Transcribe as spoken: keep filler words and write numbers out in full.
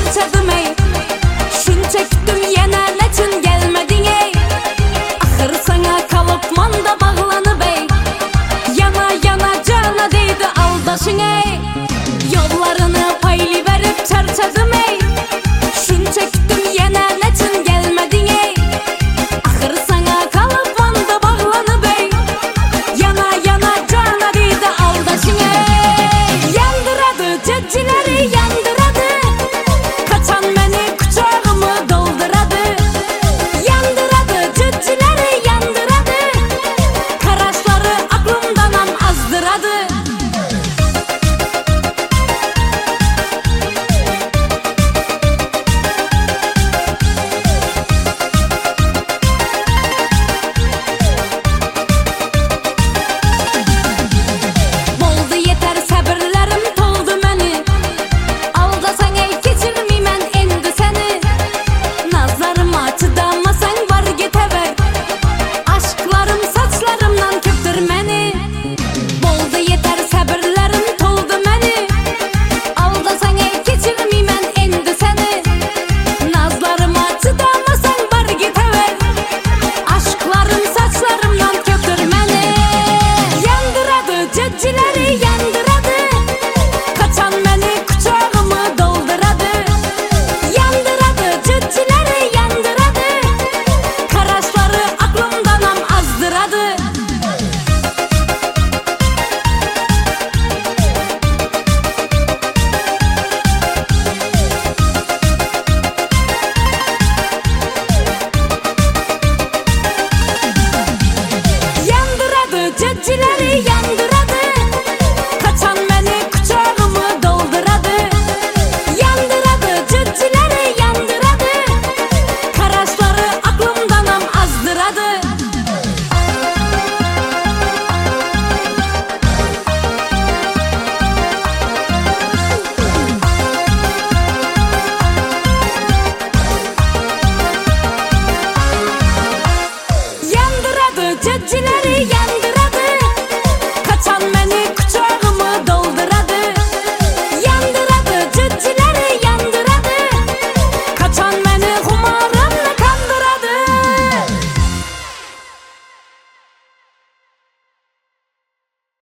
çarçadım ey. Şuncha kutdim yana nechun gelmedin ey. Axir sana kalıp manda bağlanıp ey. Yana yana cana deydi aldaşın ey. Yollarını paylı verip çarçadım ey. Şuncha kutdim yana nechun gelmedin ey. Axir sana kalıp manda bağlanıp ey. Yana yana cana deydi aldaşın ey. Yandıradı ceccileri yandıradı. Kaçan beni kucağımı dolduradı. Yandıradı ceccileri yandıradı. Karaşları aklımdan an azdıradı. Boldu yeter sabırlarım toldu meni. Aldasan ey geçirmeymen endi seni. Nazarıma çıdamasan var gitever. Aşklarım saçlarımdan köptür meni. Boldu yeter sabırlarım toldu meni. Aldasan ey geçirmeymen endi seni. Nazlarıma çıdamasan var gitever. Aşklarım saçlarımdan köptür meni. Yandıradı ceccileri